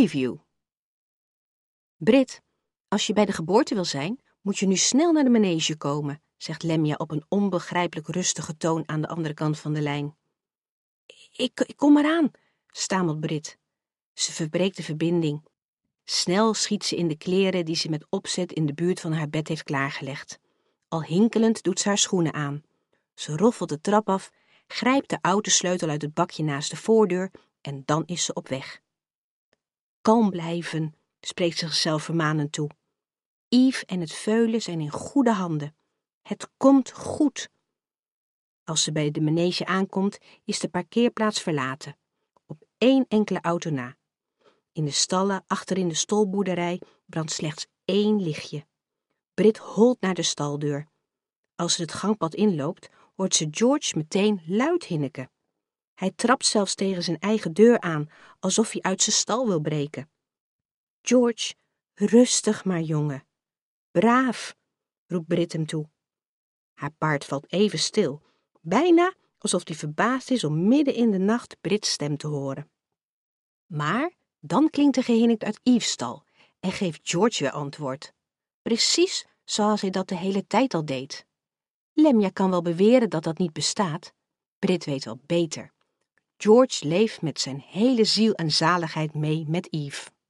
Preview. Brit, als je bij de geboorte wil zijn, moet je nu snel naar de manege komen, zegt Lemja op een onbegrijpelijk rustige toon aan de andere kant van de lijn. Ik kom eraan, stamelt Brit. Ze verbreekt de verbinding. Snel schiet ze in de kleren die ze met opzet in de buurt van haar bed heeft klaargelegd. Al hinkelend doet ze haar schoenen aan. Ze roffelt de trap af, grijpt de autosleutel uit het bakje naast de voordeur en dan is ze op weg. Kalm blijven, spreekt ze zichzelf vermanend toe. Yves en het veulen zijn in goede handen. Het komt goed. Als ze bij de manege aankomt, is de parkeerplaats verlaten. Op 1 enkele auto na. In de stallen achterin de stolboerderij brandt slechts 1 lichtje. Brit holt naar de staldeur. Als ze het gangpad inloopt, hoort ze George meteen luid hinniken. Hij trapt zelfs tegen zijn eigen deur aan, alsof hij uit zijn stal wil breken. George, rustig maar jongen. Braaf, roept Brit hem toe. Haar paard valt even stil, bijna alsof hij verbaasd is om midden in de nacht Brits stem te horen. Maar dan klinkt er gehinnikt uit Yves' stal en geeft George weer antwoord. Precies zoals hij dat de hele tijd al deed. Lemja kan wel beweren dat dat niet bestaat. Brit weet wel beter. George leeft met zijn hele ziel en zaligheid mee met Yves.